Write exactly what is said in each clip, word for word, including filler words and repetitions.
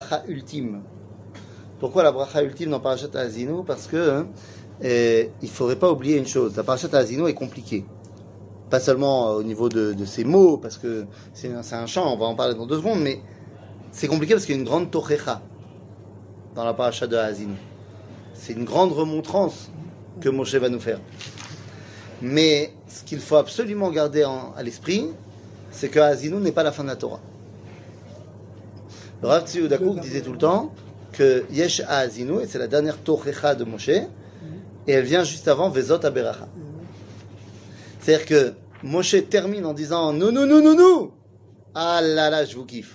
bracha ultime. Pourquoi la bracha ultime dans Parashat Haazinu? Parce que eh, il ne faudrait pas oublier une chose. La Parashat Haazinu est compliquée. Pas seulement au niveau de, de ses mots, parce que c'est un, c'est un chant, on va en parler dans deux secondes, mais c'est compliqué parce qu'il y a une grande tochecha dans la Parashat de Haazinu. C'est une grande remontrance que Moshe va nous faire. Mais ce qu'il faut absolument garder en, à l'esprit, c'est que Haazinu n'est pas la fin de la Torah. Le Rav Tzvi Yehuda Kook disait tout le temps que Yesh Haazinu, et c'est la dernière Tochecha de Moshe, et elle vient juste avant Vezot Aberacha. C'est-à-dire que Moshe termine en disant nous, nous, nous, nous, nous. Ah là là, je vous kiffe.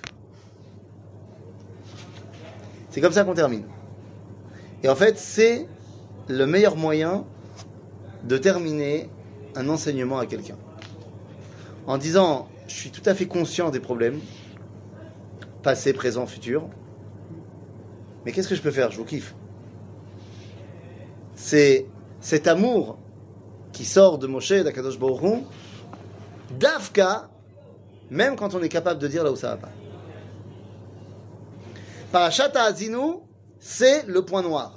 C'est comme ça qu'on termine. Et en fait, c'est le meilleur moyen de terminer un enseignement à quelqu'un. En disant, je suis tout à fait conscient des problèmes, passé, présent, futur, mais qu'est-ce que je peux faire? Je vous kiffe. C'est cet amour qui sort de Moshe, d'Akadosh Baruch Hu, d'Afka, même quand on est capable de dire là où ça va pas. Parashat Haazinu, c'est le point noir.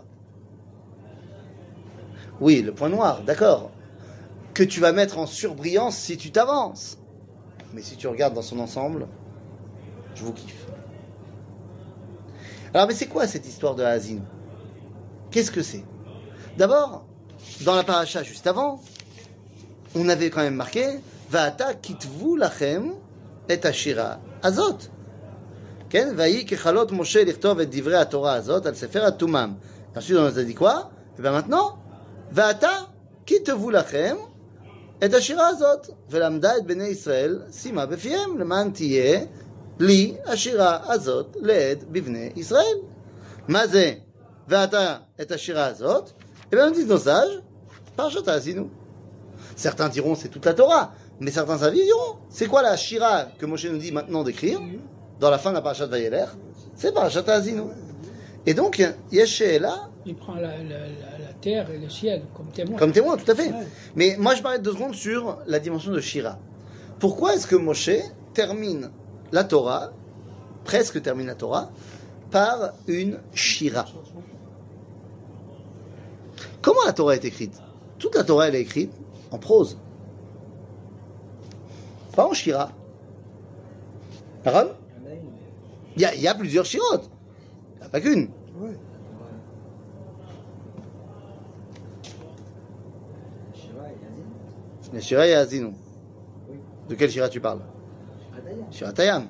Oui, le point noir, d'accord. Que tu vas mettre en surbrillance si tu t'avances. Mais si tu regardes dans son ensemble, je vous kiffe. Alors, mais c'est quoi cette histoire de Haazinu? Qu'est-ce que c'est? D'abord, dans la paracha juste avant, on avait quand même marqué Va'ata kitvu lachem et ashira azot. Ken vayi kechalot Moshe lichtov et divrei haTorah azot al sefer hatumam. Ensuite, on nous a dit quoi? Et bien maintenant, Va'ata kitvu lachem et ashira azot velamda et bnei Israël sima befiem leman tiyeh li ashira azot leed bivnei Israël. Ma ze Va'ata et ashira azot? Et bien, on dit nos sages, Parashat Haazinu. Certains diront c'est toute la Torah, mais certains avis diront c'est quoi la Shira que Moshe nous dit maintenant d'écrire dans la fin de la Parashat Vayeler? C'est Parashat Haazinu. Et donc, Yesh là. Il prend la, la, la, la terre et le ciel comme témoin. Comme témoin, tout à fait. Ouais. Mais moi, je m'arrête deux secondes sur la dimension de Shira. Pourquoi est-ce que Moshe termine la Torah, presque termine la Torah, par une Shira? Comment la Torah est écrite? Toute la Torah, elle est écrite en prose. Pas en shira. Aaron? Il y a, il y a plusieurs shirotes. Il n'y a pas qu'une. Oui. La shira et Haazinu. De quelle shira tu parles? Shira Tayam.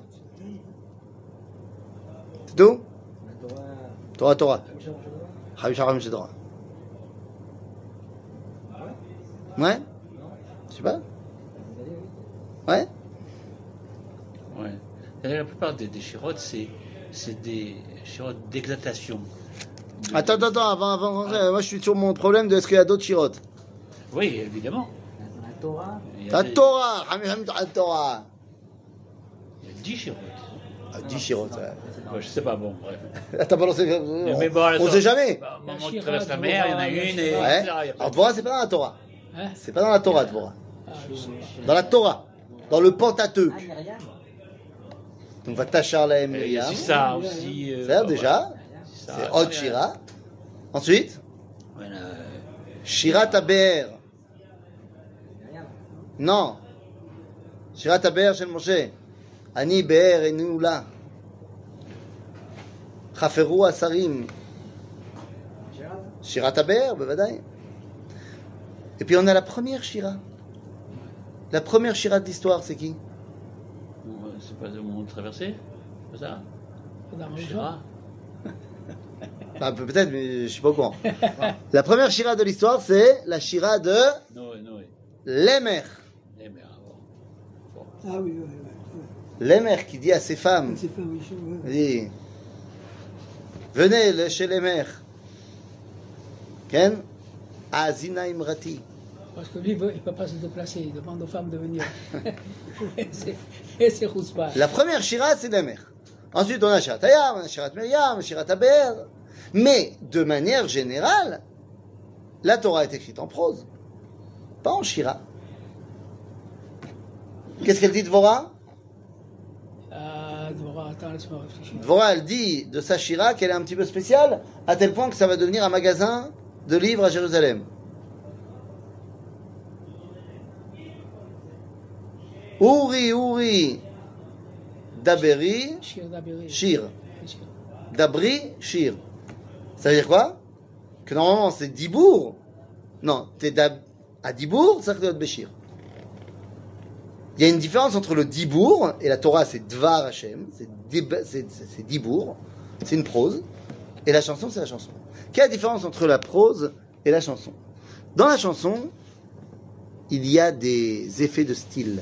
C'est tout? Torah, Torah. Chavish Haram Shedra. Ouais? Je sais pas. Ouais? Ouais. La plupart des, des chirotes, c'est, c'est des chirotes d'exaltation. De... Attends, attends, attends, avant, avant, ah. Moi je suis sur mon problème de est-ce qu'il y a d'autres chirotes? Oui, évidemment. La Torah. La Torah, la Torah. Il y a dix chirotes. Ah, dix chirotes, ouais. Ouais, je sais pas, bon, bref. T'as pas lancé. Mais bon, on sait jamais. Bah, au moment où tu traverses la mer, il y en a une et. Ouais. Alors, Dvorah, c'est pas dans la Torah. Hein? C'est pas dans la Torah, Dvorah. Dans la Torah. Dans le Pentateuque. Donc, va tachar la Myriam. C'est ça aussi. Euh, c'est déjà. C'est Od Shira. Ensuite. Voilà. Shira Taber. Non. Shira Taber chez Moshe. Ani Be'er et Noula. Chaferu Asarim. Shira Taber, bevadaï. Et puis on a la première Shira. La première Shira de l'histoire, c'est qui? C'est pas le moment de traverser? C'est ça? Shira. Bah, peut-être, mais je suis pas au courant. La première Shira de l'histoire, c'est la Shira de Noé, Noé. Lémer. Lémer, bon. Ah oui, oui, oui. Lémer qui dit à ses femmes, ses femmes oui, oui. dit, venez chez Lémer. Ken? Azina Imrati. Parce que lui, il ne peut pas se déplacer, il demande aux femmes de venir. Et c'est Choutzpah. La première Shira, c'est Lémer. Ensuite, on a Shirat Hayam, on a Shirat Myriam, Shirat Taber. Mais, de manière générale, la Torah est écrite en prose, pas en Shira. Qu'est-ce qu'elle dit, Dvorah? euh, la Dvorah, attends, laisse-moi réfléchir. Dvorah, elle dit de sa Shira qu'elle est un petit peu spéciale, à tel point que ça va devenir un magasin de livres à Jérusalem. Uri, Uri, Daberi, Shir Daberi. Shir. Shir. Dabri, Shir. Ça veut dire quoi? Que normalement c'est Dibour. Non, t'es dab... à Dibour, ça doit être Béchir. Il y a une différence entre le Dibour, et la Torah c'est Dvar Hashem, c'est, dib... c'est... c'est Dibour, c'est une prose, et la chanson c'est la chanson. Quelle est la différence entre la prose et la chanson? Dans la chanson, il y a des effets de style.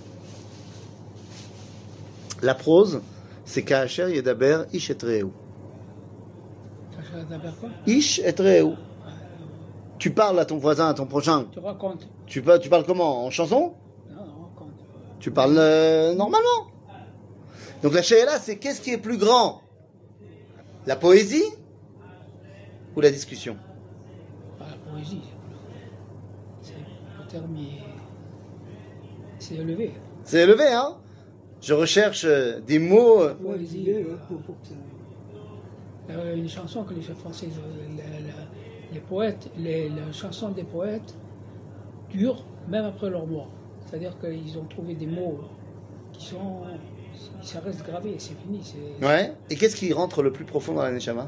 La prose, c'est Ka'asher Yedaber Ish et Reu. Shir Daber quoi? Ish et Reu. Tu parles à ton voisin, à ton prochain. Tu racontes. Tu, peux, tu parles comment? En chanson? Non, on raconte. Tu parles euh, normalement. Donc la She'ela, c'est qu'est-ce qui est plus grand? La poésie ou la discussion? Ah, la poésie, c'est le terme, il est- c'est élevé. C'est élevé, hein? Je recherche euh, des mots. euh, Ouais, Poésie. l'idée, ouais, pour, pour que ça... Euh, une chanson que les Français, euh, la- la- les poètes, les, la chanson des poètes dure même après leur mort. C'est-à-dire qu'ils ont trouvé des mots qui sont, ça reste gravé, c'est fini. C'est, Ouais. Et qu'est-ce qui rentre le plus profond dans la Neshama?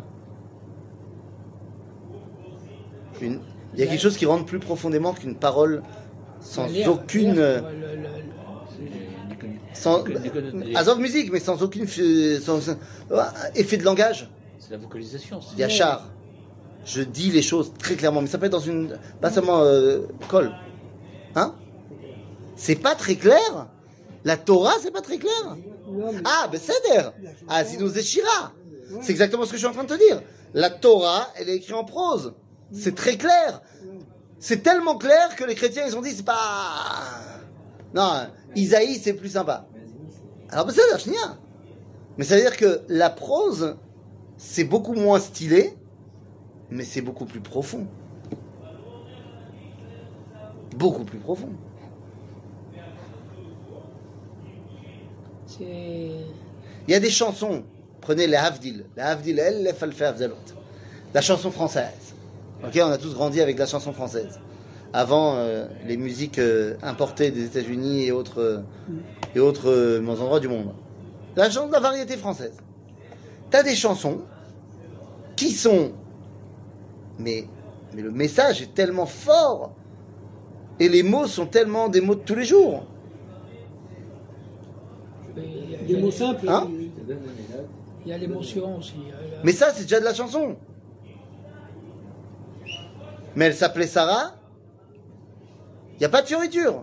Une... Il y a quelque chose qui rentre plus profondément qu'une parole sans l'air- aucune. l'air, euh, le- le- le- Sans... Azov musique, mais sans aucune. euh, Sans... euh, effet de langage. C'est la vocalisation. c'est- Yachar. Je dis les choses très clairement, mais ça peut être dans une. Pas seulement euh, colle. Hein? C'est pas très clair? La Torah, c'est pas très clair? Non, mais Ah, ben Seder! Ah, sinon c'est Shira! C'est exactement ce que je suis en train de te dire. La Torah, elle est écrite en prose. C'est très clair. C'est tellement clair que les chrétiens, ils ont dit, c'est pas. Non, Isaïe, c'est plus sympa. Alors, ben Seder, Shnia. Mais ça veut dire que la prose, c'est beaucoup moins stylé, mais c'est beaucoup plus profond. Beaucoup plus profond. c'est, Il y a des chansons. Prenez les Havdil. Les Havdil, elle, les Falfé Havdalot. La chanson française. Ok, on a tous grandi avec la chanson française. Avant euh, les musiques euh, importées des États-Unis et autres, euh, et autres euh, endroits du monde. La chanson de la variété française. T'as des chansons qui sont. Mais, mais le message est tellement fort. Et les mots sont tellement des mots de tous les jours. mais il y a- il y des a mots les- simples. Hein? euh, Il y a l'émotion aussi. il y a la- Mais ça, c'est déjà de la chanson. Mais elle s'appelait Sarah. Il n'y a pas de fioriture.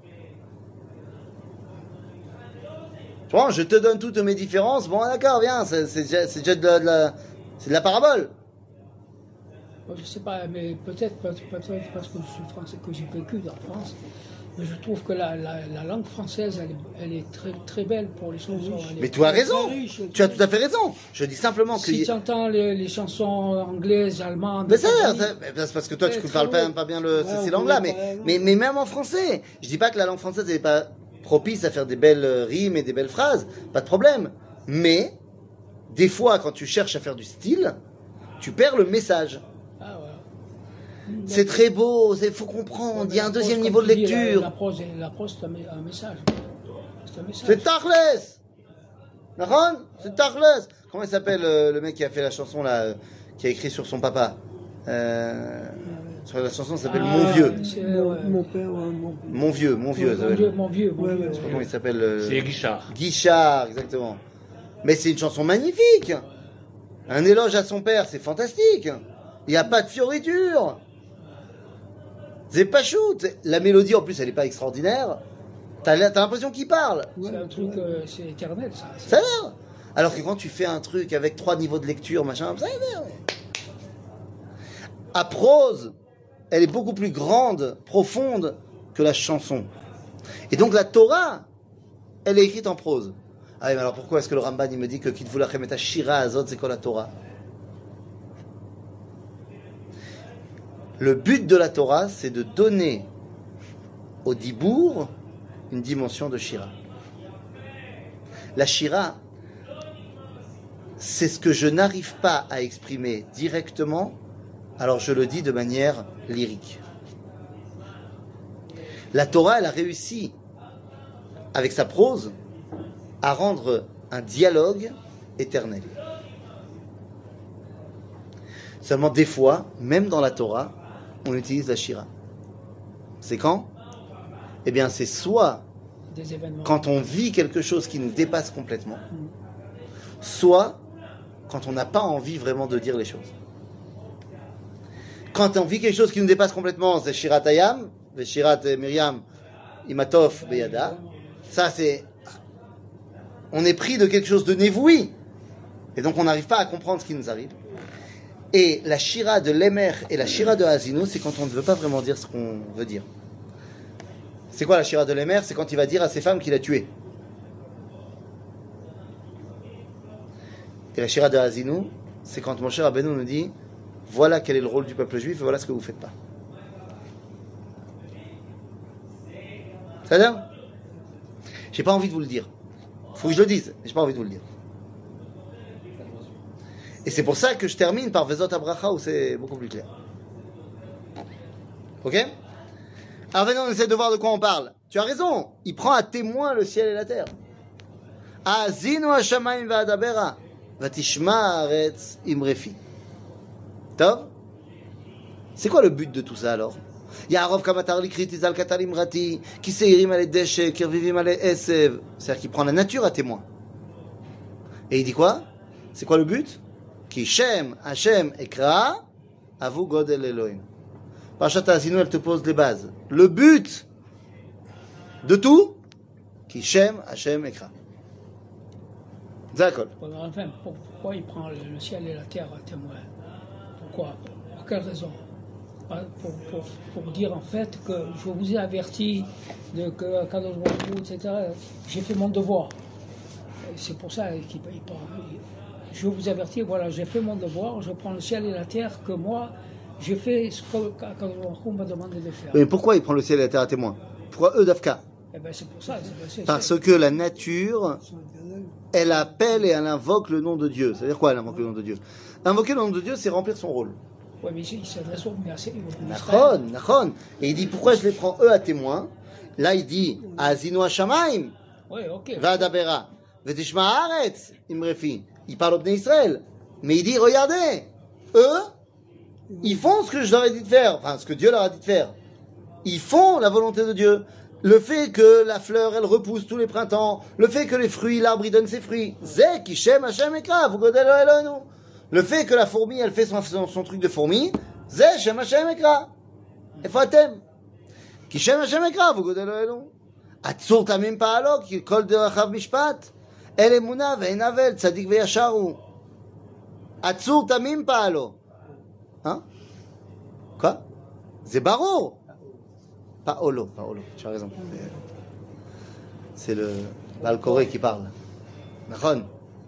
Tu vois, je te donne toutes mes différences. Bon, d'accord, viens, c'est c'est déjà, c'est déjà de, la, de la- c'est de la parabole. Moi, je sais pas, mais peut-être, peut- peut-être parce que je suis français, que j'ai vécu en France, mais je trouve que la, la, la langue française, elle est, elle est très, très belle pour les chansons. Elle est- Mais tu as raison. très riche, Tu as tout à fait raison. Je dis simplement que. Si tu entends les, les chansons anglaises, allemandes, Mais ça, italiennes, ça- c'est parce que toi, tu Ouais, ne parles très pas, beau. pas bien le, Ouais, ces on langues-là, connaît mais, pas la langue. mais, mais même en français. Je dis pas que la langue française n'est pas propice à faire des belles euh, rimes et des belles phrases, pas de problème. Mais, des fois, quand tu cherches à faire du style, tu perds le message. Ah, voilà. C'est très beau, il faut comprendre, il y a un La deuxième prose, niveau de comme tu dis, lecture. La, la prose, la prose, c'est un, mé- un message. C'est un message. C'est Tachles. D'accord? C'est Tachles. Comment il s'appelle euh, le mec qui a fait la chanson là, euh, qui a écrit sur son papa? Euh, sur la chanson, ça s'appelle Ah, Mon vieux. c'est- Mon, ouais. mon père, ouais, mon père. Mon vieux, mon vieux. ça Mon s'appelle. vieux, mon vieux, mon Ouais, vieux. ouais, Je sais pas comment il s'appelle. euh, C'est Guichard. Guichard, exactement. Mais c'est une chanson magnifique. Un éloge à son père, c'est fantastique. Il n'y a pas de fioriture. C'est pas shoot. La mélodie, en plus, elle n'est pas extraordinaire. T'as l'as- t'as l'impression qu'il parle. C'est un truc, euh, c'est éternel, ça. C'est- Ça a l'air. Alors que quand tu fais un truc avec trois niveaux de lecture, machin, ça a l'air. À prose, elle est beaucoup plus grande, profonde que la chanson. Et donc la Torah, elle est écrite en prose. Ah oui, mais alors pourquoi est-ce que le Ramban il me dit que Kitvu lachem et Shira Azot, c'est quoi la Torah? Le but de la Torah, c'est de donner au Dibour une dimension de Shira. La Shira, c'est ce que je n'arrive pas à exprimer directement, alors je le dis de manière lyrique. La Torah, elle a réussi, avec sa prose, à rendre un dialogue éternel. Seulement des fois, même dans la Torah, on utilise la Shira. C'est quand ? Eh bien, c'est soit Des événements. quand on vit quelque chose qui nous dépasse complètement, soit quand on n'a pas envie vraiment de dire les choses. Quand on vit quelque chose qui nous dépasse complètement, c'est Shirat Hayam, Shirat Miriam, Imatov, Beyada. Ça, c'est... On est pris de quelque chose de névoui. Et donc, on n'arrive pas à comprendre ce qui nous arrive. Et la Shira de l'Emer et la Shira de Hazino, c'est quand on ne veut pas vraiment dire ce qu'on veut dire. C'est quoi la Shira de l'Emer ? C'est quand il va dire à ses femmes qu'il a tué. Et la Shira de Hazino, c'est quand Moshe Rabbeinu nous dit voilà quel est le rôle du peuple juif et voilà ce que vous ne faites pas. Ça va ? J'ai pas envie de vous le dire. Faut que je le dise, mais j'ai pas envie de vous le dire. Et c'est pour ça que je termine par Vezot Abracha où c'est beaucoup plus clair. Ok ? Alors maintenant on essaie de voir de quoi on parle. Tu as raison, il prend à témoin le ciel et la terre. Azinu hashamayim va'adabera vatishma haaretz imrefi. Tov ? C'est quoi le but de tout ça alors ? Ya'arov kamatar likrit izal katal imrati ki seirim ale deshe kirvivim ale esev. C'est-à-dire qu'il prend la nature à témoin. Et il dit quoi ? C'est quoi le but ? Ki Shem Hashem ekra avu godel Elohim. Parashat Hazinu, elle te pose les bases. Le but de tout, Ki Shem Hashem ekra. D'accord. Enfin, pourquoi il prend le ciel et la terre à témoin ? Pourquoi ? Pour quelle raison ? Pour, pour, pour dire en fait que je vous ai averti de que Kadosh Baruch Hu, et cetera. J'ai fait mon devoir. C'est pour ça qu'il parle. Je vous avertis, voilà, j'ai fait mon devoir, je prends le ciel et la terre que moi, j'ai fait ce que Kadosh Baruch Hu m'a demandé de faire. Mais pourquoi il prend le ciel et la terre à témoin ? Pourquoi eux d'Afka ? Eh ben c'est pour ça. C'est, c'est, Parce c'est... que la nature, elle appelle et elle invoque le nom de Dieu. C'est-à-dire quoi, elle invoque le nom de Dieu ? Invoquer le nom de Dieu, c'est remplir son rôle. Oui, mais il s'adresse au Merci. Nachon, Nachon. Et il dit pourquoi je les prends eux à témoin. Là, il dit Azinu Hashamayim, oui, ok. Va'adabera, V'tishma haaretz imrefi. Il parle au Bnei Israël. Mais il dit regardez, eux, ils font ce que je leur ai dit de faire, enfin ce que Dieu leur a dit de faire. Ils font la volonté de Dieu. Le fait que la fleur, elle repousse tous les printemps, le fait que les fruits, l'arbre, il donne ses fruits. Zeh ki Shem Hashem ekra, vous godel Elohenu. Le fait que la fourmi, elle fait son, son, son truc de fourmi, Zeh Shem Hashem ekra. Ifa atem. Ki Shem Hashem ekra, vous godel Elohenu. Atzur tamim pa'alo, ki kol derachav mishpat. El emuna ve'en avel, tzadik ve'yashar hu. Atzur tamim pa'alo. Hein? Quoi? C'est barreau. Paolo, Paolo, tu as raison. C'est le l'Alcoré qui parle. Nachon.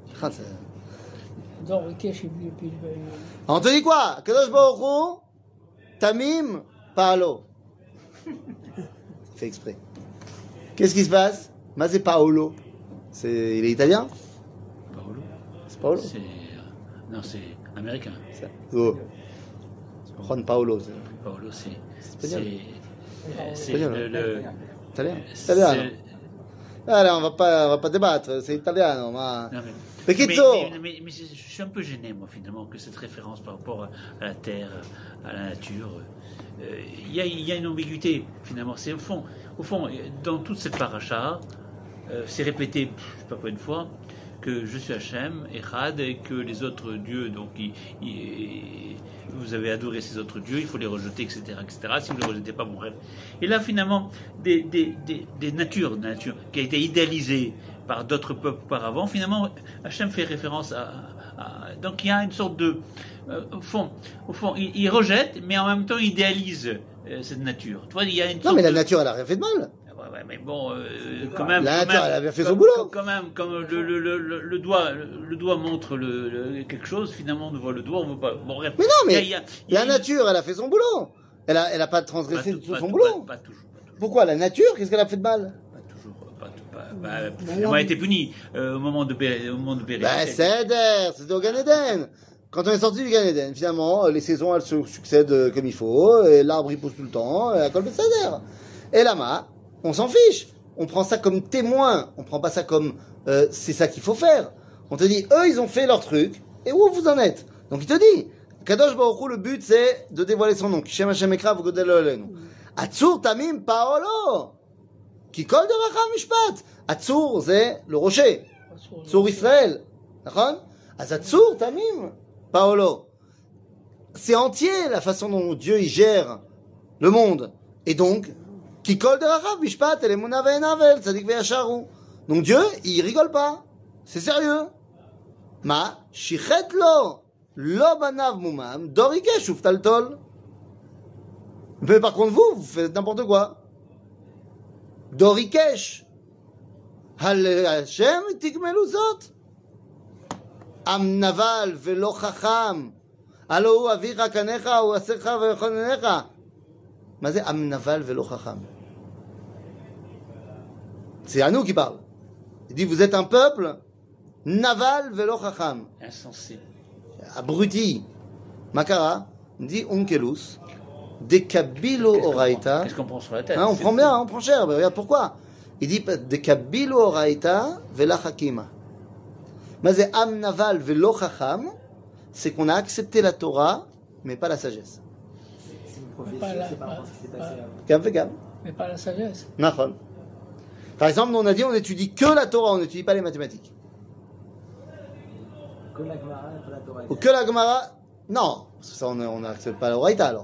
Non, ok, je suis plus. On te dit quoi? Kadosh Baruch Hu, Tamim, Paolo. Fait exprès. Qu'est-ce qui se passe? Mais c'est Paolo. C'est, il est italien? Paolo. C'est Paolo? C'est, non, c'est américain. C'est, oh. Juan Paolo. C'est... Paolo, c'est. C'est, c'est, c'est c'est le, le, italien. c'est, Italien. Allez, on va pas, on va pas débattre. C'est italien. Ma... Non, mais, mais, mais, mais, mais, mais je suis un peu gêné, moi, finalement, que cette référence par rapport à la terre, à la nature, il euh, y, y a une ambiguïté, finalement. C'est au fond, au fond, dans toute cette paracha, euh, c'est répété, je ne sais pas combien de fois, que je suis Hachem, Echad, et que les autres dieux, donc, ils, ils, vous avez adoré ces autres dieux, il faut les rejeter, et cetera, et cetera. Si vous ne les rejetez pas, bon bref. Et là, finalement, des, des, des, des natures, des natures qui a été idéalisée par d'autres peuples auparavant, finalement, Hachem fait référence à, à... Donc, il y a une sorte de... Euh, au fond, au fond il, il rejette, mais en même temps, il idéalise euh, cette nature. Tu vois, il y a une non, mais la de... nature, elle a rien fait de mal. Ouais, ouais, mais bon, euh, quand même... La quand nature, même, elle a bien fait comme, son boulot. Quand même, comme le, le, le, le, le doigt, le, le doigt montre le, le, quelque chose, finalement, on voit le doigt, on ne voit pas... Bon, bref. Mais non, mais il y a, il y a, il y a la une... nature, elle a fait son boulot. Elle a, elle a pas transgressé pas tout, tout pas son tout, boulot. Pas, pas, toujours, pas toujours. Pourquoi? La nature, qu'est-ce qu'elle a fait de mal? Pas toujours, pas, pas, bah, finalement, a été puni euh, au moment de Bé- au moment de Béréchit. Ben, c'est Eder, c'était au Gan Eden. Quand on est sorti du Gan Eden, finalement, les saisons, elles se succèdent euh, comme il faut, et l'arbre, il pousse tout le temps, et la colbe, c'est Eder. Et là-bas, on s'en fiche. On prend ça comme témoin. On prend pas ça comme, euh, c'est ça qu'il faut faire. On te dit, eux, ils ont fait leur truc, et où vous en êtes? Donc, il te dit, Kadosh Baruch Hu, le but, c'est de dévoiler son nom. Kishem Hashem Ekra, v'godel olenu. Atzur Tamim Paolo. Qui colle de Racham Mishpat. Atzur, c'est le rocher. Atzur Israël. D'accord? Atzur Tamim Paolo. C'est entier la façon dont Dieu il gère le monde. Et donc, qui colle de Racham Mishpat, et les Muna ve'enavel, Tzadik ve'yasharu. Donc Dieu, il rigole pas. C'est sérieux. Ma, shichet lo, lo banav mumam, dorikesh uftaltol. Mais par contre, vous, vous faites n'importe quoi. Dorikesh. Hal Hashem tikmelu zot. Am naval velo chacham. Alo hu avicha kanecha ou asecha vechonenecha. מה זה עם נבל ולא חכם? C'est à nous qui parle. Il dit, vous êtes un peuple naval velo chacham. Insensé. Abruti. Makara. Il dit, onkelus. Dekabilo Qu'est-ce qu'on oraita. prend Qu'est-ce qu'on prend sur la tête? Hein, on C'est prend fou. bien, on prend cher. Mais regarde pourquoi. Il dit, dekabilo oraita vela chakima. Mais c'est am naval velo chacham. C'est qu'on a accepté la Torah, mais pas la sagesse. C'est une Mais prophétie, pas la- c'est par pas- rapport à ce qui s'est pas- passé avant. Gam fait gam. Mais pas la sagesse. Nachon. Par exemple, nous on a dit on étudie que la Torah, on n'étudie pas les mathématiques. Comme la Gemara, pas la Torah. Ou que la Gemara. Non, parce que ça on n'accepte pas la Oraïta alors.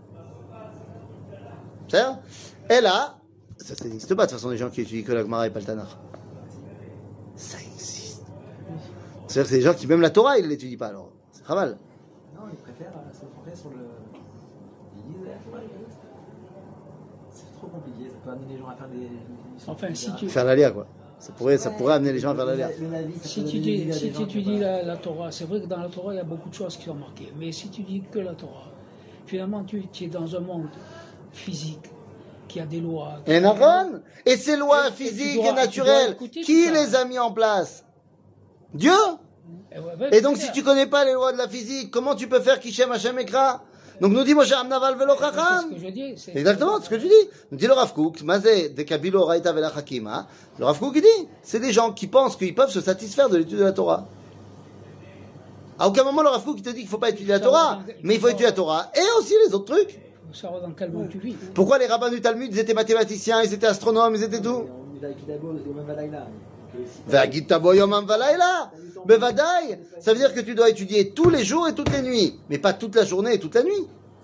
C'est ça? Et là, ça ça n'existe pas de toute façon des gens qui étudient que la Gemara et pas le Tanakh. Ça existe. C'est-à-dire que c'est des gens qui même la Torah ils ne l'étudient pas alors. C'est pas mal. Non, ils préfèrent euh, se concentrer sur le. Ils disent, euh, c'est trop compliqué, ça peut amener les gens à faire des. Enfin, si tu- Faire l'aléa quoi. Ça pourrait, ça pourrait amener les gens à faire l'aléa. Le Navi, ça Si peut tu donner des dis, idées à si des gens tu qui dis ont pas- la, la Torah, c'est vrai que dans la Torah, il y a beaucoup de choses qui sont marquées. Mais si tu dis que la Torah, finalement, tu, tu es dans un monde physique qui a des lois. qui- Et Nachon. Et ces lois Et- et tu physiques dois- et tu dois naturelles, écouter qui tout ça. les a mis en place? Dieu. Et, ouais, ouais, Et donc, c'est si clair. tu connais pas les lois de la physique, comment tu peux faire Kishem Hashem Ekra? Donc, nous dit Moshe Amnaval Velo C'est ce Chacham. que je dis. c'est- Exactement, c'est ce que tu dis. Nous dit le Rav Kook, Mazé de Kabilo Raïta Vela Hakima. Le Rav Kook, il dit, c'est des gens qui pensent qu'ils peuvent se satisfaire de l'étude de la Torah. À aucun moment, le Rav Kook, il te dit qu'il faut pas étudier la Torah, mais il faut étudier la Torah et aussi les autres trucs. Il faut savoir dans quel monde tu vis. Pourquoi les rabbins du Talmud, ils étaient mathématiciens, ils étaient astronomes, ils étaient tout? On y va avec Kidabo, et même Balaïla. Donc, euh, si t'as- Vagit Tabo Yomam Valaïla. Bevadaï. Ça veut dire que tu dois étudier tous les jours et toutes les nuits, mais pas toute la journée et toute la nuit.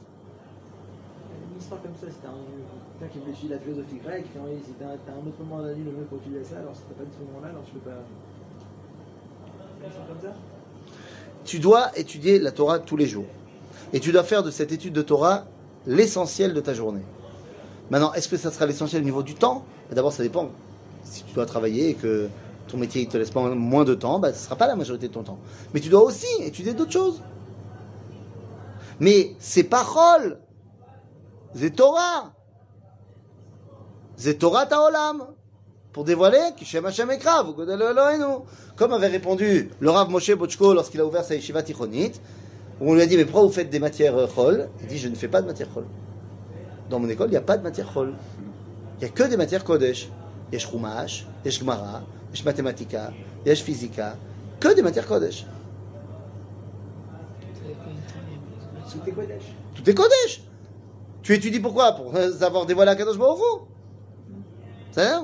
Une histoire comme ça, si t'as un quelqu'un qui veut étudier la philosophie grecque, qui fait, oui, si t'as t'as un autre moment de la nuit, le mieux pour étudier ça, alors si t'as pas de ce moment-là, alors tu peux pas. Une histoire comme ça? Tu dois étudier la Torah tous les jours. Et tu dois faire de cette étude de Torah l'essentiel de ta journée. Maintenant, est-ce que ça sera l'essentiel au niveau du temps? D'abord, ça dépend. Si tu dois travailler et que ton métier ne te laisse pas moins de temps, bah, ce ne sera pas la majorité de ton temps. Mais tu dois aussi étudier d'autres choses. Mais c'est parole. C'est Torah. C'est Torah Taolam. Pour dévoiler Kishem Hashem Ekra, v'godel Eloheinu. Comme avait répondu le Rav Moshe Bochko lorsqu'il a ouvert sa yeshiva tichonit, où on lui a dit, mais pourquoi vous faites des matières euh, chol? Il dit, je ne fais pas de matière chol. Dans mon école, il n'y a pas de matière chol. Il n'y a que des matières kodesh. Yesh chumash, yesh gemara, yesh mathématika, yesh physica. Que des matières kodesh. Tout est Kodesh. Tout est kodesh. Tu étudies pourquoi? Pour euh, savoir dévoiler à Kadosh Baruch Hu. C'est ça?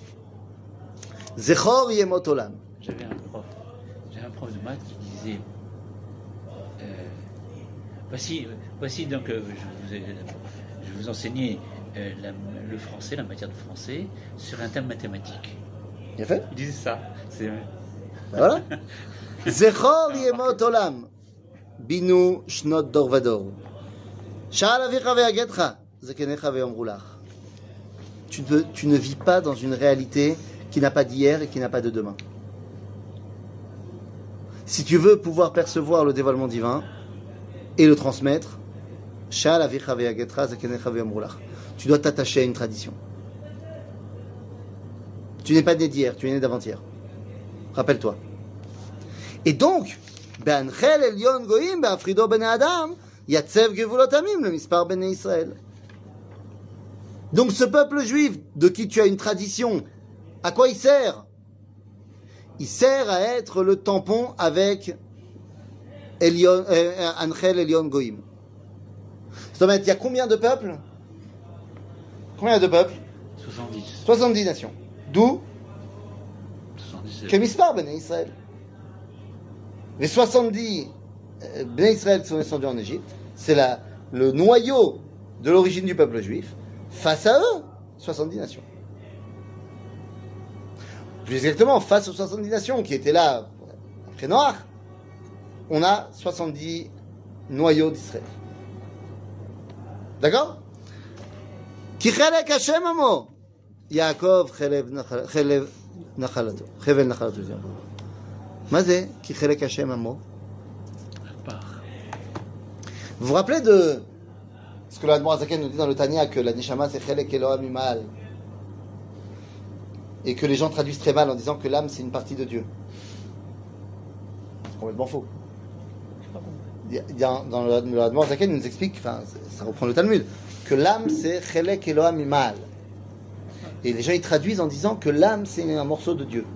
Zechor yemot olam. J'avais un prof, j'avais un prof de maths qui disait euh, voici, voici donc euh, je, vous ai, je vais vous enseigner euh, la- le français, la matière de français, sur un thème mathématique. Bien fait? Il disait ça. C'est, Ben voilà. Zechor yemot olam. Binu shnot dor vador. Sha'al avicha ve'agetcha. Zekenecha ve'omru lach. Tu ne, tu ne vis pas dans une réalité qui n'a pas d'hier et qui n'a pas de demain. Si tu veux pouvoir percevoir le dévoilement divin et le transmettre, Sha'al avicha ve'agetcha, zekenecha ve'omru lach. Tu dois t'attacher à une tradition. Tu n'es pas né d'hier, tu es né d'avant-hier. Rappelle-toi. Et donc, Be'anchel Elyon Goïm, Be'afrido Bene Adam, Yatsev Gevulot Amim, le Mispar Bene Israël. Donc ce peuple juif, de qui tu as une tradition, à quoi il sert? Il sert à être le tampon avec Elion, euh, Anchel Elyon Goïm. C'est-à-dire, il y a combien de peuples? Combien de peuples? soixante-dix. soixante-dix nations. D'où soixante-dix. que Mispar Bene Israël. Les soixante-dix euh, Bene Israël qui sont descendus en Égypte, c'est la, le noyau de l'origine du peuple juif. Face à eux, soixante-dix nations. Plus exactement, face aux soixante-dix nations qui étaient là après Noir, on a soixante-dix noyaux d'Israël. D'accord? Ki chelek Hashem amo. Yaakov chelev nachalato. Chevel nachalato. מה זה? כי חלק השם עמו. Vous vous rappelez de ce que l'Admor Azaken nous dit dans le Tanya, que la Neshama c'est Chelek Elohim Mimal, et que les gens traduisent très mal en disant que l'âme c'est une partie de Dieu. C'est complètement faux. Dans le Admor Azaken, il nous explique, enfin ça reprend le Talmud, que l'âme c'est Chelek Elohim Mimal. Et les gens ils traduisent en disant que l'âme c'est un morceau de Dieu.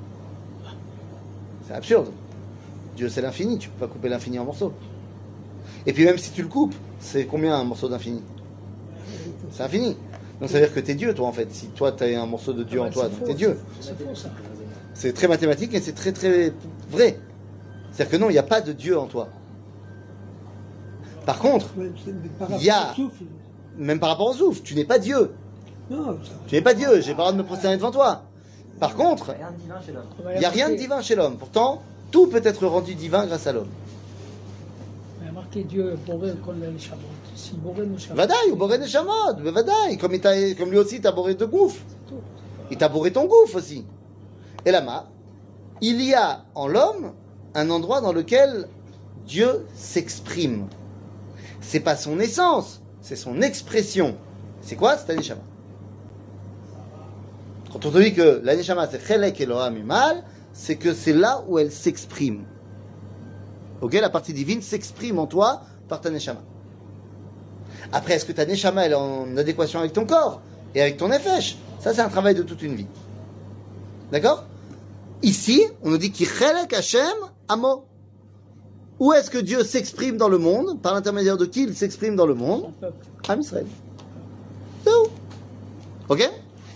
C'est absurde. Dieu c'est l'infini, tu peux pas couper l'infini en morceaux. Et puis même si tu le coupes, c'est combien un morceau d'infini? C'est infini. Donc ça veut dire que t'es Dieu toi en fait. Si toi t'as un morceau de Dieu en toi, donc t'es Dieu. C'est très mathématique et c'est très très vrai. C'est-à-dire que non, il n'y a pas de Dieu en toi. Par contre, il y a, même par rapport au souffle, tu n'es pas Dieu. Tu n'es pas Dieu, j'ai pas le droit de me prosterner devant toi. Par contre, il n'y a rien de divin chez l'homme. Pourtant, tout peut être rendu divin grâce à l'homme. Il y a marqué Dieu, Boré, comme les Neshamot. Si Boré nous Neshamot. Vadaï, ou Boré Neshamot, mais Vadaï. Comme, comme lui aussi, il t'a boré de gouffre. Il t'a boré ton gouffre aussi. Et là-bas, il y a en l'homme un endroit dans lequel Dieu s'exprime. C'est pas son essence, c'est son expression. C'est quoi? C'est un Neshama. Quand on te dit que la Neshama c'est Chelek Elohim Mimal, c'est que c'est là où elle s'exprime. Ok, la partie divine s'exprime en toi par ta Neshama. Après, est-ce que ta Neshama elle est en adéquation avec ton corps et avec ton nefesh? Ça, c'est un travail de toute une vie. D'accord? Ici, on nous dit qu'il Chelek Hashem Amo. Où est-ce que Dieu s'exprime dans le monde? Par l'intermédiaire de qui il s'exprime dans le monde? Am Israël. C'est où? Ok?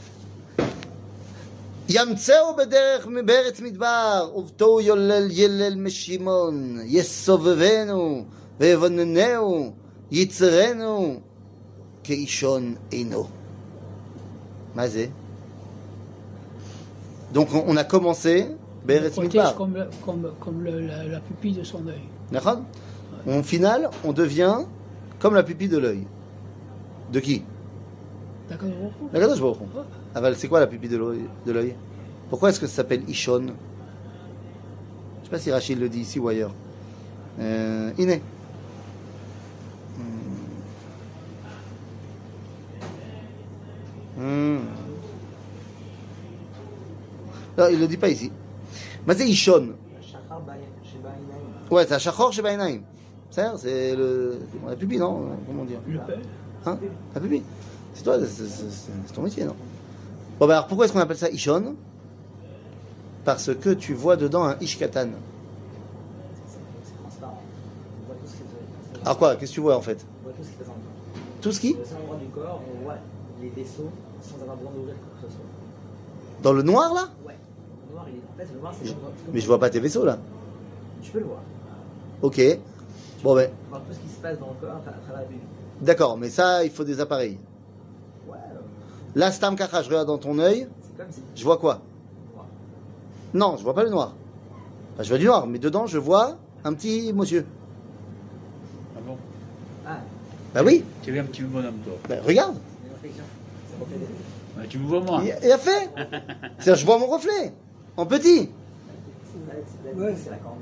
ימצאו בדרך בארץ מדבר, ובתו יולל ילל משימון, יסובבנו, ויבונננו, יצרנו, כאישון אינו. מה זה? Donc on a commencé בארץ מדבר. Comme, comme, comme le, la, la pupille de son œil. נכון? Au final, on devient comme la pupille de l'œil. De qui? D'accord. La Kadosh Baruch Hu. Aval, c'est quoi la pupille de l'œil? Pourquoi est-ce que ça s'appelle Ishon? Je ne sais pas si Rachid le dit ici ou ailleurs. Euh, Iné. Hmm. Non, il ne le dit pas ici. Mais c'est Ishon. Ouais, c'est un Shachor chez Bainaim. C'est le... la pupille, non? Comment dire? Le père. Hein? La pupille. C'est toi, c'est ton métier, non? Bon, ben alors pourquoi est-ce qu'on appelle ça Ishon? Parce que tu vois dedans un Ishkatan. Alors quoi? Qu'est-ce que tu vois en fait? On voit tout ce qui passe en dedans. Tout ce qui? Dans un endroit du corps, on voit les vaisseaux sans avoir besoin d'ouvrir quoi que ce soit. Dans le noir là? Ouais. Le noir, il est... En fait, le noir, c'est... Je... comme... Mais je vois pas tes vaisseaux là. Tu peux le voir. Ok. Bon ben. On voit tout ce qui se passe dans le corps à travers la vue. D'accord, mais ça, il faut des appareils. Ouais. Euh... Là, Stam Kacha, je regarde dans ton œil. C'est comme si... Je vois quoi? Noir. Non, je vois pas le noir. Enfin, je vois du noir, mais dedans, je vois un petit monsieur. Ah bon? Ah. Bah oui. Tu es un petit bonhomme, toi. Bah, regarde. Une réflexion. Ça refait des... Ouais, tu me vois, moi. Il, il a fait. C'est-à-dire, je vois mon reflet. En petit. C'est la, Ouais. c'est la cornée.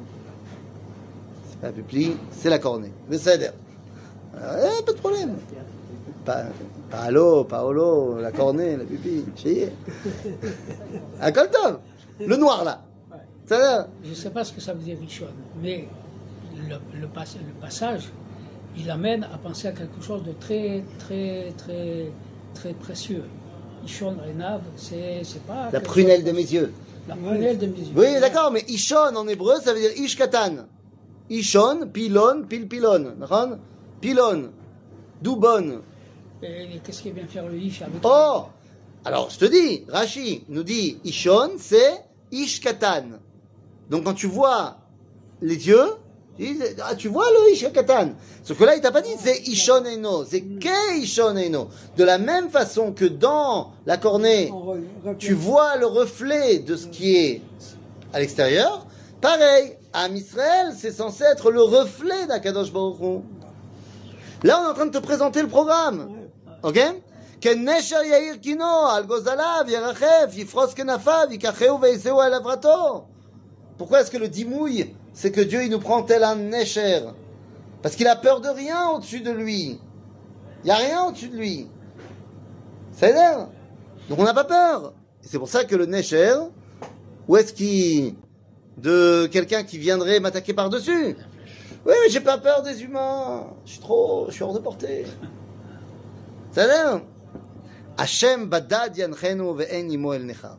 C'est pas la pupille, c'est la cornée. Mais ça aide. Euh, pas de problème. pas, Paolo, Paolo, la cornée, la pupille, chier. Un coltov. Le noir, là. Ouais. Ça va? Je ne sais pas ce que ça veut dire Rishon, mais le, le, pas- le passage, il amène à penser à quelque chose de très, très, très, très précieux. Ishon Renav, c'est c'est pas. La quelque prunelle chose- de mes yeux. La prunelle de mes yeux. Oui, d'accord, mais Ishon en hébreu, ça veut dire Ish Katan. Ishon, pilon, pil pilon. D'accord? Pilon. Doubon. Et qu'est-ce qu'il vient faire le Ish avec Oh! Alors, je te dis, Rashi nous dit Ishon, c'est Ish Katan. Donc, quand tu vois les yeux, tu dis, ah, tu vois le Ish Katan. Sauf que là, il t'a pas dit c'est Ishon Eno, c'est Ke Ishon Eno. De la même façon que dans la cornée, On re- reflète. tu vois le reflet de ce qui est à l'extérieur. Pareil, Am Israël, c'est censé être le reflet d'Akadosh Baruch Hu. Là, on est en train de te présenter le programme. Ok? כנשר יאיר קינו, על גוזליו ירחף, יפרוס כנפיו, ייקחהו וישאו אל עברתו. Pourquoi est-ce que le dimouille, c'est que Dieu il nous prend tel un Nesher? Parce qu'il a peur de rien au-dessus de lui. Il n'y a rien au-dessus de lui. C'est l'air. Donc on n'a pas peur. Et c'est pour ça que le Nesher, où est-ce qu'il... de quelqu'un qui viendrait m'attaquer par-dessus? Oui, mais j'ai pas peur des humains. Je suis trop... je suis hors de portée. C'est l'air. Hashem badad yanchenu ve'en imo el necha.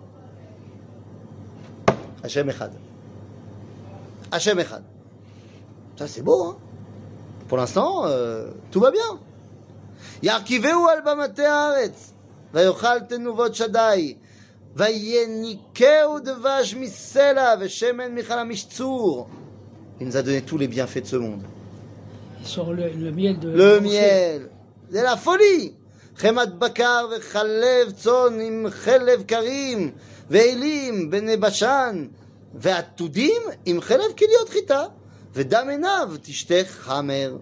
Hashem echad. Hashem echad. Ça c'est beau, hein? Pour l'instant, euh, tout va bien. Yarkiveu al bamate haaretz, vayochal tenuvot shadai, vayenikeu devash misela, veshemen michala mishtzur. Il nous a donné tous les bienfaits de ce monde. Sur le, le miel de. Le de miel, c'est la folie. חמת בקר וחלב צאן עם חלב קרים ואלים בני בשן ועתודים עם חלב כליות חיטה ודם עיניו תשתה חמר.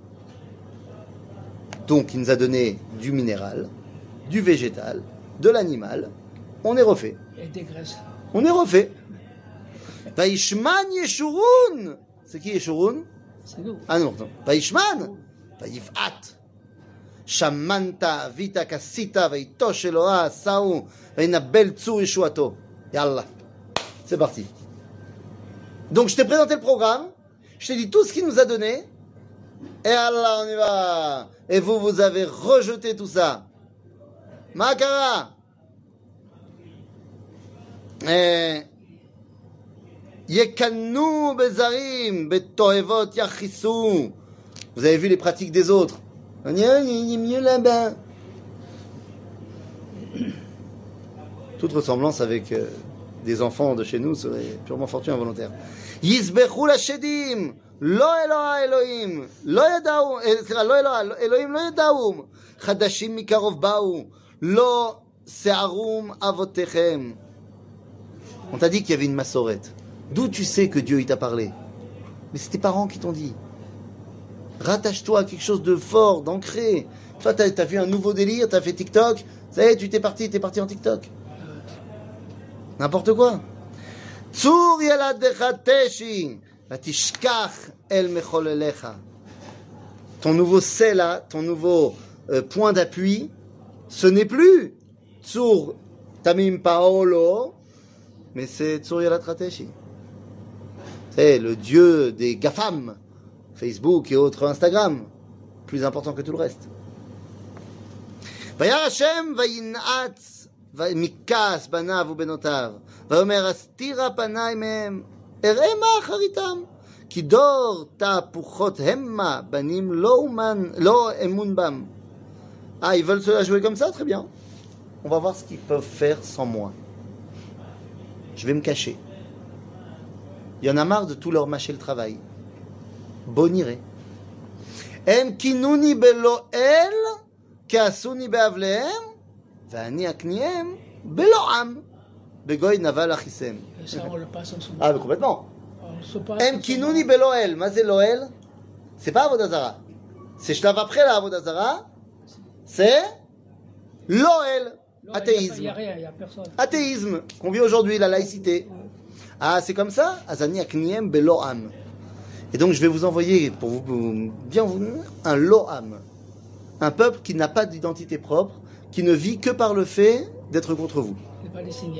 Donc il nous a donné du minéral, du végétal, de l'animal. On est refait. Et des graisses. On est refait. Vaishman Yeshurun. C'est qui Yeshurun? C'est nous. Ah non, non. Vaishman. Vaifat. Shamanta vita kasita vaitosh Eloah saou vainabel tsur yeshuato. Yallah. C'est parti. Donc je t'ai présenté le programme, je t'ai dit tout ce qu'il nous a donné, et Allah, on y va. Et vous, vous avez rejeté tout ça. Makara. Yekanu bezarim betohevot yachisou. Vous avez vu les pratiques des autres. On dit, oh, il est mieux là-bas. Toute ressemblance avec euh, des enfants de chez nous serait purement fortuite et involontaire. Yizbechu la shedim, lo Eloah Elohim, lo yadaum, סליחה, לא אלוה, אלוהים לא ידעום, חדשים מקרוב באו, לא שערום אבותיכם. On t'a dit qu'il y avait une massorette. D'où tu sais que Dieu il t'a parlé? Mais c'est tes parents qui t'ont dit. Rattache-toi à quelque chose de fort, d'ancré. Toi, t'as, t'as vu un nouveau délire, t'as fait TikTok, ça y est, tu t'es parti, t'es parti en TikTok. N'importe quoi. Tsur yaladecha teshi, vatishkach el mecholelecha. Ton nouveau sela, ton nouveau euh, point d'appui, ce n'est plus Tsur tamim paolo, mais c'est Tsur yaladecha teshi. C'est le dieu des GAFAM. Facebook et autres Instagram, plus important que tout le reste. וירא השם וינעץ מכעס בניו ובנותיו, ויאמר אסתירה פניי מהם, אראה מה אחריתם, כי דור תהפוכות המה, בנים לא אומן, לא אמון בם. Ah, ils veulent se la jouer comme ça, très bien. On va voir ce qu'ils peuvent faire sans moi. Je vais me cacher. Il y en a marre de tout leur mâcher le travail. בונירה. הם כינוני בלא אל, כעסוני באבליהם, ואני אקניהם בלא עם, בגוי נבל אחיסם. Et ça, on le passe en ce moment. Ah, mais complètement. On se passe הם en ce כינוני moment. בלא אל. מה זה לא אל? C'est pas עבודה זרה. C'est שלב après la עבודה זרה. C'est לא אל. Non, il Athéisme. n'y a, rien, il n'y a personne. Athéisme, qu'on vit aujourd'hui, la laïcité. Ah, c'est comme ça? Azani akniem beloam. Et donc, je vais vous envoyer, pour vous, pour bien vous, un loam. un peuple qui n'a pas d'identité propre, qui ne vit que par le fait d'être contre vous. Les Palestiniens.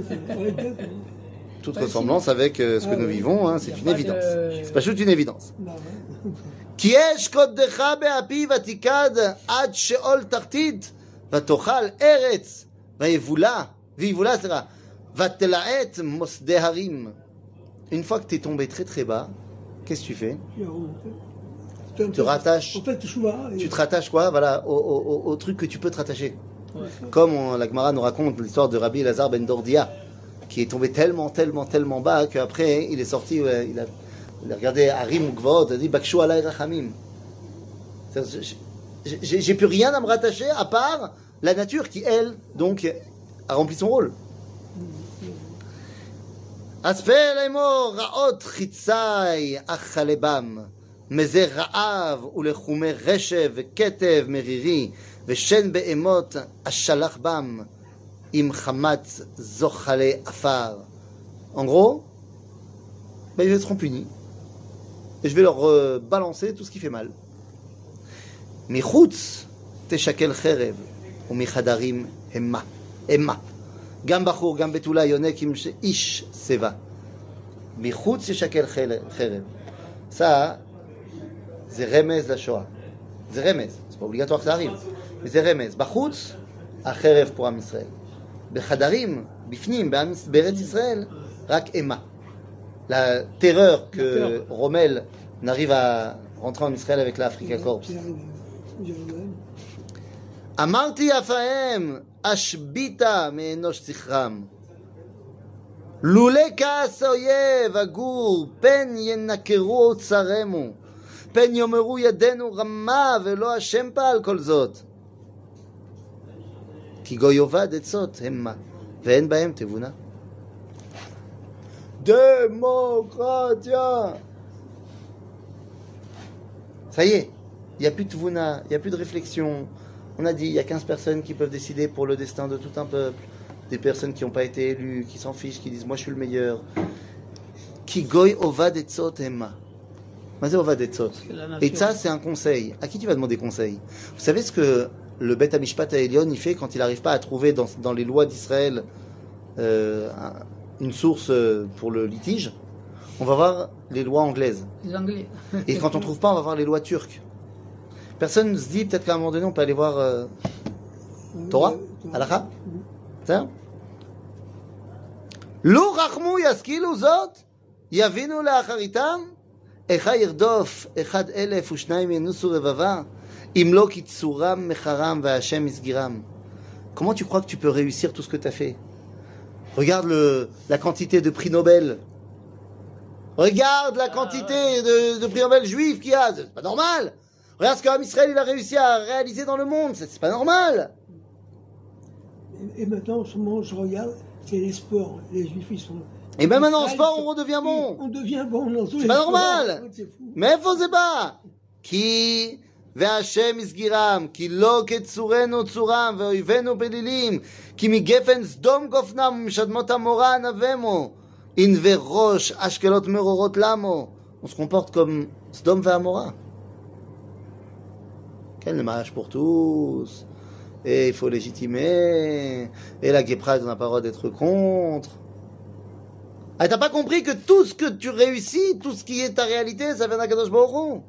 Toute Pas ressemblance avec euh, ce que Ah nous oui. vivons, hein, Il c'est y a une pas évidence. de- C'est pas juste une évidence. Non, ouais. כי יש קודך באפי ותיקד עד שאול תחתית ותאכל ארץ ויבולה, ויבולה סליחה, ותלעת מוסדי הרים. Une fois que tu es tombé très très bas, qu'est-ce que tu fais? Tu vas remonter. Tu Tu rattaches, En fait, tu chouva. tu te rattaches quoi? Voilà, au, au, au- au truc que tu peux te rattacher. Ouais. Comme on- la Gemara nous raconte l'histoire de Rabbi Elazar ben Dordia, qui est tombé tellement, tellement, tellement bas qu'après il est sorti, ouais, il, a, il a regardé Harim Gvod, il a dit Bakshu alay rachamim. C'est-à-dire, j'ai- J'ai j'ai plus rien à me rattacher à part la nature qui, elle, donc, a rempli son rôle. Asper emo raot chitzai achalebam, meze ra'av ulechumeh reshev veketev meriri ושן בהמות השלח בם עם חמץ זוחלי עפר. En gros, ben, ils seront punis. Et je vais leur euh, balancer tout ce qui fait mal. מחוץ תשקל חרב ומחדרים המה. המה. גם בחור, גם בתולה יונק עם איש שיבה. מחוץ תשקל חרב. Ça, זה רמז לשואה. זה רמז. C'est pas obligatoire que ça arrive. Mais c'est remez. Bachutz, acherev pour Am Israël. Bechadarim, bifnim, be'eretz Israël, rak ema. La terreur que Rommel n'arrive à rentrer en Israël avec la Africa Corps. Amarti afahem, ashbita me'enosh zichram. לולא כעס האויב הגור, פן ינקרו אוצרמו, פן יאמרו ידינו רמה ולא השם פעל כל זאת. כי גוי עובד עצות המה, ואין בהם תבונה. Démocratia. Ça y est, il n'y a plus de tvouna, il n'y a plus de réflexion. On a dit, il y a quinze personnes qui peuvent décider pour le destin de tout un peuple. Des personnes qui n'ont pas été élues, qui s'en fichent, qui disent moi je suis le meilleur. Ki goy ovad etzot emma. Mazé ovad etzot. C'est la nature. Et ça c'est un conseil. À qui tu vas demander conseil? Vous savez ce que le Bet Hamishpat à Elion il fait quand il n'arrive pas à trouver dans, dans les lois d'Israël euh, une source pour le litige? On va voir les lois anglaises. Les Anglais. Et quand on ne trouve pas, on va voir les lois turques. Personne ne se dit peut-être qu'à un moment donné on peut aller voir euh, Torah, Halakha. בסדר? לו חכמו ישכילו זאת, יבינו לאחריתם, איכה ירדוף אחד אלף ושניים ינוסו רבבה, אם לא קיצורם מחרם והשם מסגירם. Comment tu crois que tu peux réussir tout ce que tu as fait? Regarde le, la quantité de prix Nobel. Regarde la quantité de, de prix Nobel juifs qu'il y a. C'est pas normal. Regarde ce qu'Am Israël il a réussi à réaliser dans le monde. C'est, c'est pas normal. Et, et maintenant, en ce moment, je regarde, c'est les sports. Les juifs, ils sont. Et même maintenant en Israël, sport, ils on sont- redevient bon. On devient bon dans tous C'est les pas sports. normal. C'est fou. מאיפה זה בא? כי והשם הסגירם, כי לא כצורנו צורם, ואויבינו בלילים, כי מגפן סדום גופנם, ומשדמות המורה ענבמו, ענבי ראש, אשקלות מרורות למו. On se comporte comme Sdom et Amora. Quel mariage pour tous. Et il faut légitimer. Et la Guépra, on n'a pas le droit d'être contre. Ah, t'as pas compris que tout ce que tu réussis, tout ce qui est ta réalité, ça vient d'Akadosh Baruch Hu.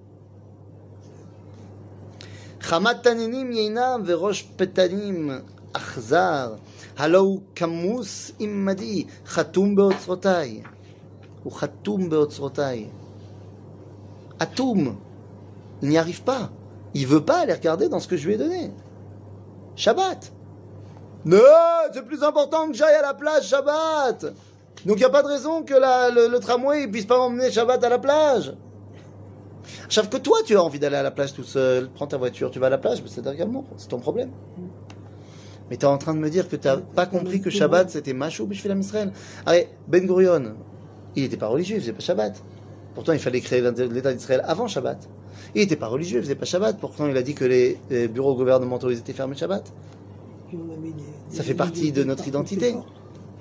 חמת תנינים יינם וראש פתנים אכזר, הלא הוא כמוס עמדי, חתום באוצרותיי. הוא חתום באוצרותיי. Atum, il n'y arrive pas. Il veut pas aller regarder dans ce que je lui ai donné. Shabbat. Non, c'est plus important que j'aille à la plage Shabbat. Donc il n'y a pas de raison que la, le, le tramway ne puisse pas m'emmener Shabbat à la plage. Sauf que toi, tu as envie d'aller à la plage tout seul. Prends ta voiture, tu vas à la plage, mais c'est également, c'est ton problème. Mais tu es en train de me dire que tu n'as pas compris que Shabbat c'était Mashou Bishvilam Israël. Allez, Ben Gurion, il n'était pas religieux, il faisait pas Shabbat. Pourtant, il fallait créer l'État d'Israël avant Shabbat. Il n'était pas religieux, il faisait pas Shabbat. Pourtant, il a dit que les, les bureaux gouvernementaux ils étaient fermés Shabbat. Puis on a mis des- Ça des- fait partie des- de notre des- identité. des-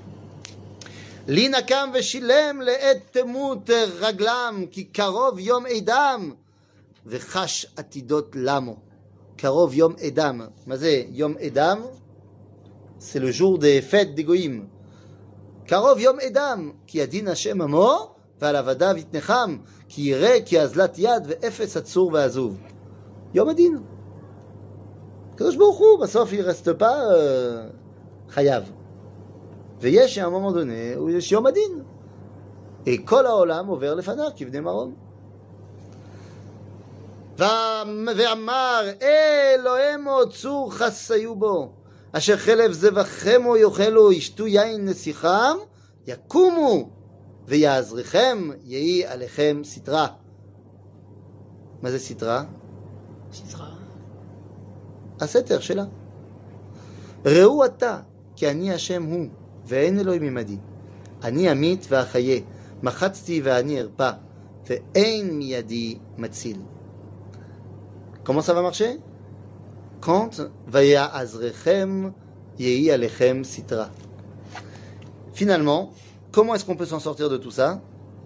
לי נקם ושילם לעת תמות רגלם, כי קרוב יום עדם, וחש עתידות למו. Karov Yom Edam. Mazé, Yom Edam, c'est le jour des fêtes des Goïm. Karov Yom Edam, qui a dit Hashem Amo, Valavada Vitnecham, qui irait, qui azlat yad, ve'efes atzur ve'azuv. Yom Adin. Kadosh Baruch Hu, בסוף il reste pas euh, chayav. ויש, à un moment donné, où יש Yom Adin. Et כל העולם עובר לפניו כבני מרון. ואמר, אלוהימו צור חסיו בו, אשר חלב זבחמו יאכלו, ישתו יין נסיכם, יקומו, ויעזריכם, יהי עליכם סטרה. מה זה סטרה? סטרה. הסתר שלה. ראו אתה, כי אני השם הוא, ואין אלוהים עמדי. אני אמית ואחיה, מחצתי ואני ארפא, ואין מידי מציל. Comment ça va marcher? Quand vaya azrechem yehi alechem sitra. Finalement, comment est-ce qu'on peut s'en sortir de tout ça?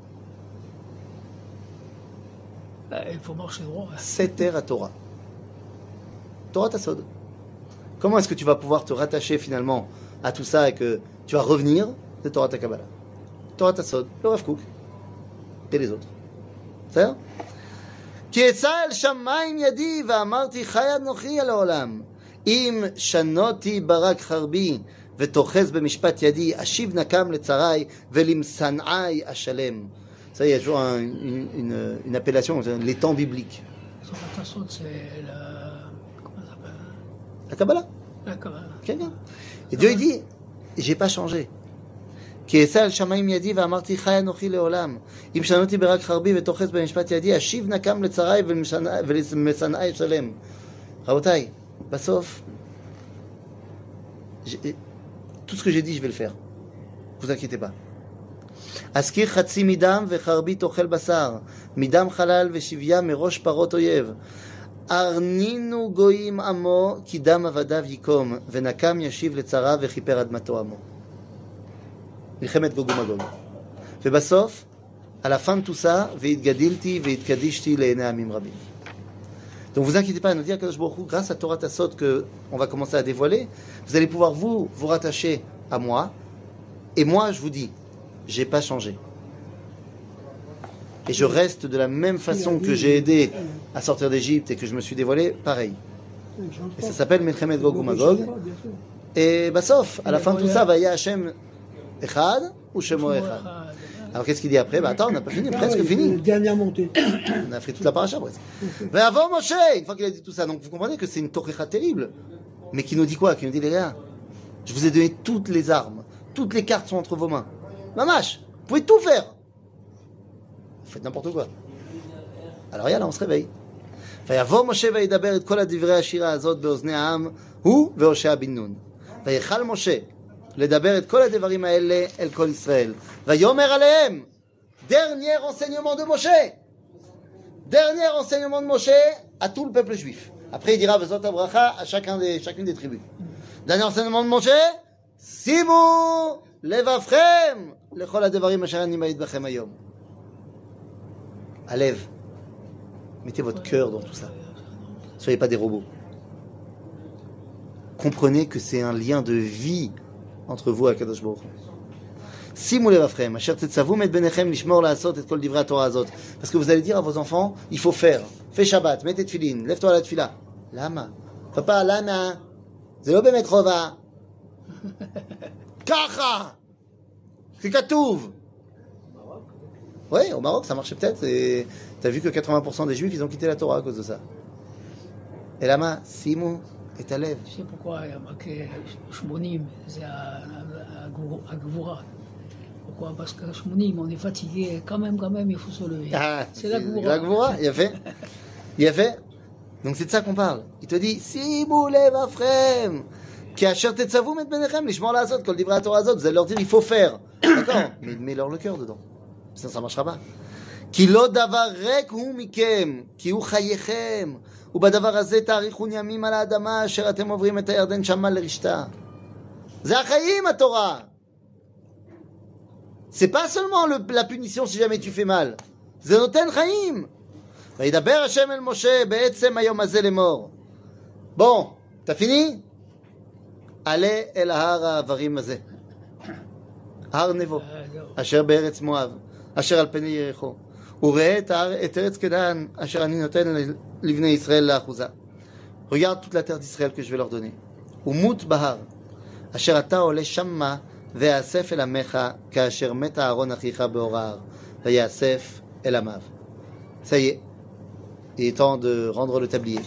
Ben, il faut marcher droit. Seter à Torah. Torah Tassod. Comment est-ce que tu vas pouvoir te rattacher finalement à tout ça et que tu vas revenir de Torah Takabala? Torah Tassod, le Rav Kook et les autres. C'est ça? כי אצא אל שמיים ידי ואמרתי חי אנוכי על העולם. אם שנותי ברק חרבי ותוחז במשפט ידי, אשיב נקם לצרי ולמשנאי אשלם. Ça y est, toujours un, une, une, une appellation, les temps bibliques. Torah Tassod, c'est la... Comment ça s'appelle? La Kabbalah. La Kabbalah. Okay, bien. Et Dieu il dit, j'ai pas changé. כי אצא אל שמיים ידי ואמרתי חי אנוכי לעולם. אם שנותי ברק חרבי ותוחז במשפט ידי, אשיב נקם לצרי ולמשנאי אשלם. רבותיי, בסוף, tout ce que j'ai dit, je vais le faire. Vous inquiétez pas. אזכיר חצי מדם וחרבי תאכל בשר, מדם חלל ושביה מראש פרות אויב. ארנינו גויים עמו, כי דם עבדיו יקום, ונקם ישיב לצריו וכיפר אדמתו עמו. מלחמת גוג ומגוג. ובסוף, à la fin de tout ça, והתגדלתי והתקדישתי לעיני עמים רבים. Donc vous inquiétez pas à nous dire, Kadosh Baruch Hu, grâce à Torah Tassod que on va commencer à dévoiler, vous allez pouvoir vous, vous rattacher à moi, et moi je vous dis, j'ai pas changé. Et je reste de la même façon que j'ai aidé à sortir d'Égypte et que je me suis dévoilé, pareil. Et ça s'appelle Milchemet Gog Magog. Et Bassof, à la fin de tout ça, Vaya Hashem Echad ou Shemo Echad. Alors qu'est-ce qu'il dit après? Bah attends, on n'a pas fini, presque fini. Dernière montée. On a fait toute la paracha presque. Mais avant Moshe, une fois qu'il a dit tout ça, donc vous comprenez que c'est une torecha terrible. Mais qui nous dit quoi? Qui nous dit, les gars, je vous ai donné toutes les armes, toutes les cartes sont entre vos mains. Mamash, vous pouvez tout faire. Vous faites n'importe quoi. Alors yalla, on se réveille. ויבוא משה וידבר את כל הדברי השירה הזאת באוזני העם, הוא והושע בן נון. ויכל משה לדבר את כל הדברים האלה אל כל ישראל. ויאמר עליהם, dernier enseignement de Moshe. Dernier enseignement de Moshe à tout le peuple juif. Après il dira וזאת הברכה à chacun des, chacune des tribus. Dernier enseignement de Moshe, שימו לבבכם לכל הדברים אשר אני מעיד בכם היום. הלב. Mettez votre cœur dans tout ça. Soyez pas des robots. Comprenez que c'est un lien de vie entre vous et Kadosh Baruch Hu. שימו לבבכם, אשר תצוו את בניכם לשמור לעשות את כל דברי התורה הזאת. Parce que vous allez dire à vos enfants, il faut faire. Fais Shabbat, mets tes tefilin, lève-toi à la tefila. למה? Papa, למה? זה לא באמת חובה. ככה! c'est כתוב. Ouais, au Maroc, ça marchait peut-être. Et t'as vu que quatre-vingts pour cent des Juifs, ils ont quitté la Torah à cause de ça. Et là-bas, Simon et ta lèvre. Tu sais pourquoi il y a marqué Shmonim, c'est à Gvoura. Pourquoi? Parce que Shmonim, on est fatigué. Quand même, quand même, il faut se lever. Ah, c'est la Gvoura. La Gvoura, il a fait. Il a fait. Donc c'est de ça qu'on parle. Il te dit, Simou lev afrem. Qui asher tetzavou met benechem, lishmor la azot, kol divrei Torah azot. Vous allez leur dire, il faut faire. D'accord? Mais mets-leur le cœur dedans. Ça ne marchera pas. כי לא דבר ריק הוא מכם, כי הוא חייכם, ובדבר הזה תאריכון ימים על האדמה אשר אתם עוברים את הירדן שמה לרשתה. זה החיים, התורה. C'est pas seulement le, la punition si jamais tu fais mal. זה נותן חיים. וידבר השם אל משה בעצם היום הזה לאמור. Bon, t'as fini? Allez el har ha'avarim hazeh. Har Nevo. אה, זהו. אשר בארץ מואב, אשר על פני יריחו. וראה את, האר, את ארץ כנען, אשר אני נותן לבני ישראל לאחוזה. Regarde toute la terre d'Israël que je vais leur donner. ומות בהר, אשר אתה עולה שמה, ויאסף אל עמך, כאשר מת אהרון אחיך באור ההר, ויאסף אל עמיו. Ça y est, il est temps de rendre le tablier.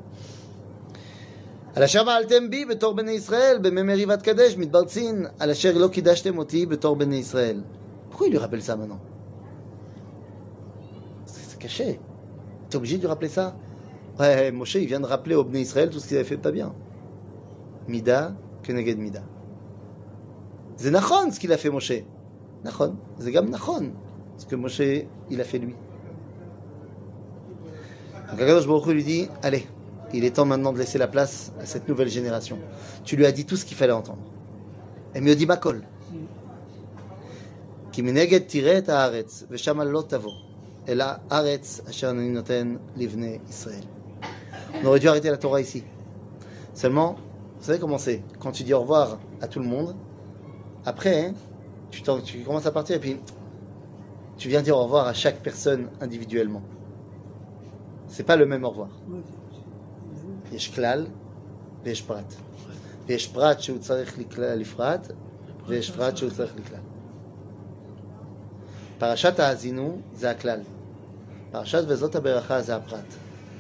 על אשר מעלתם בי בתור בני ישראל, במי מריבת קדש, מדבר צין, על אשר לא קידשתם אותי בתור בני ישראל. Pourquoi il lui rappelle ça maintenant? C'est, c'est caché. T'es obligé de lui rappeler ça? Ouais, Moshe, il vient de rappeler aux Bnei Israël tout ce qu'ils avaient fait de pas bien. Mida, keneged mida. C'est nachon ce qu'il a fait Moshe. Nachon. C'est gam nachon ce que Moshe, il a fait lui. Donc Akadosh Baruch Hu lui dit, allez, il est temps maintenant de laisser la place à cette nouvelle génération. Tu lui as dit tout ce qu'il fallait entendre. Et mieux dit Makol. Ki mineged tireh et haaretz, veshama lo tavo, ela haaretz asher ani noten livnei Israël. On aurait dû arrêter la Torah ici. Seulement, vous savez comment c'est? Quand tu dis au revoir à tout le monde, après, hein, tu, tu commences à partir et puis tu viens dire au revoir à chaque personne individuellement. C'est pas le même au revoir. יש כלל ויש פרט. ויש פרט שהוא צריך לפרט, ויש פרט שהוא צריך לכלל. פרשת האזינו זה הכלל. פרשת וזאת הברכה זה הפרט.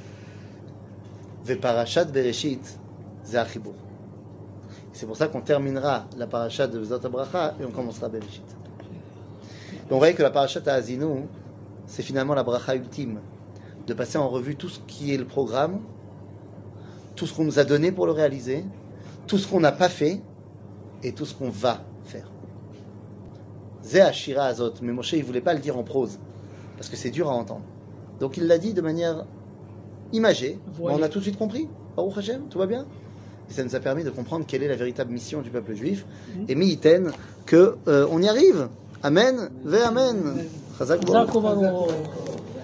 ופרשת בראשית זה החיבור. C'est pour ça qu'on terminera la parasha de וזאת הברכה et on commencera בראשית. Donc on voit que la parashat האזינו c'est finalement la bracha ultime, de passer en revue tout ce qui est le programme, tout ce qu'on nous a donné pour le réaliser, tout ce qu'on n'a pas fait et tout ce qu'on va faire. Zé Ashira Azot, mais Moshe il voulait pas le dire en prose parce que c'est dur à entendre. Donc il l'a dit de manière imagée, mais on a tout de suite compris. Baruch Hashem, tout va bien. Et ça nous a permis de comprendre quelle est la véritable mission du peuple juif. Et miiten que euh, on y arrive. Amen, ve amen. Chazak Baruch.